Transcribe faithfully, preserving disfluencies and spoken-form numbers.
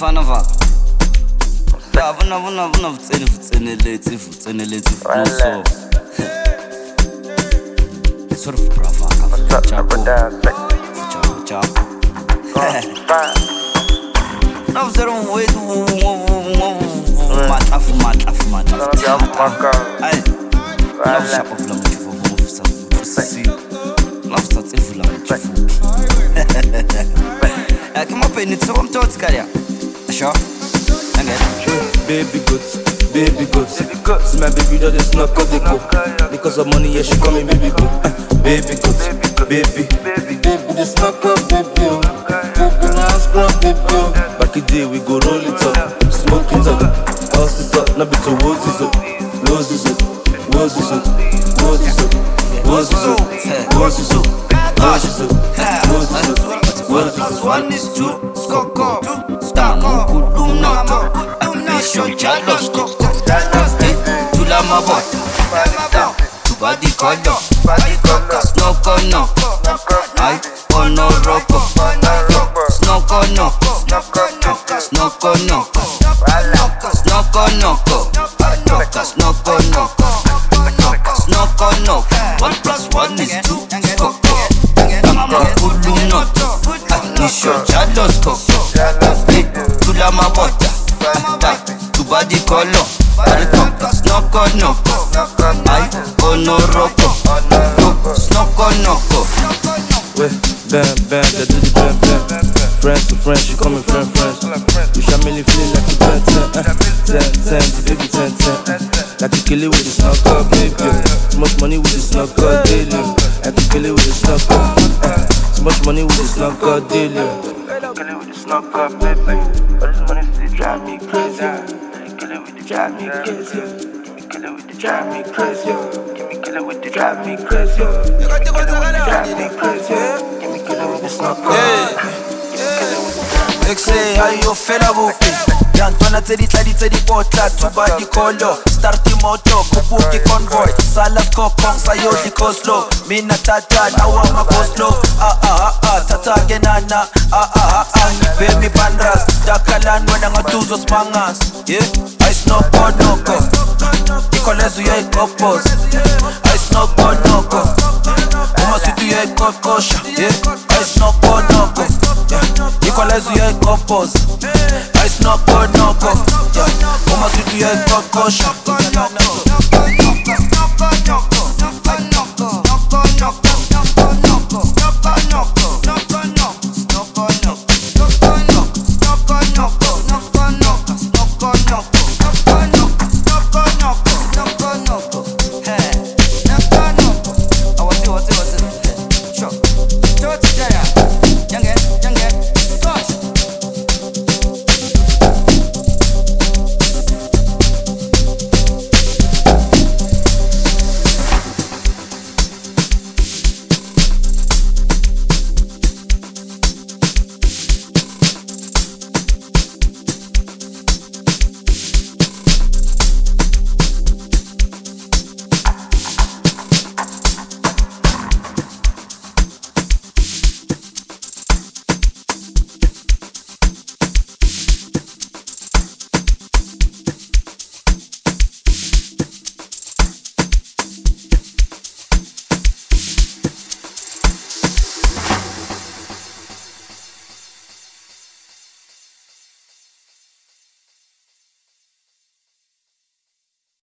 mfana vaka ya vona vona vona vutseni vutseni letsi vutseni letsi so sort of brava chapo chapo chapo na vuzero wetu matafu matafu matafu ai na vushapa vula mchifu vusa vusi na vusatse vula mchifu kama peni tsoba mtotsi kaya sure baby goods, baby goods. See my baby just snuck up the coke. Because of money, yeah, she call me baby boo. Uh, baby goods, baby, baby, baby, just snuck up, baby. Baby, now scrub, baby. Back in the day, we go roll it up, smoke it up, house it up, now be to roses up, roses up, roses up, roses up, roses up, roses up, roses up, roses up, roses up. One is two, skoko, stamo, kulumnoto. Mission jealous koko Tula mabota Tubadi kodo Snoko noko Ay, ono roko Snoko noko Snoko noko Snoko noko Snoko noko Snoko noko One plus one is two Skoko Tama kulumnoto Mission jealous koko Tula mabota Tubadi kolo Snoko noko Ay, ono roko Snoko noko Wait, bam, bam, they do the bam, bam Friends to friends, she call me friend, friends You shall really feel like you ten, ten Ten, ten, the baby ten, ten Like you kill it with the snoko, baby Too much money with the snoko, daily Like you kill it with the snoko Too much money with the snoko, daily Kill it with the snoko, baby All this money still drive me crazy Kill it with the drive me crazy Kill it with the drive me crazy Give me kill it with the drive me crazy Kill it with the drive me crazy Give me kill it with the snoko They say how you feel about it Yantwana tsedi tladi tsedi potla Tubadi kolo Start moto Kubuki convoy Salas kokong Sayo di koslo Mina tata Nawa makoslo Ah ah ah ah Tata genana Ah ah ah ah Baby bandras Dakalan Wena ngatuzo spangas Yeah Ice no ponoko Ikolezu ya ikopos Ice no ponoko Uma situ ya ikokosha Yeah Ice no ponoko Ikolezu ya ikopos Ice no ponoko Uma situ ya ikokosha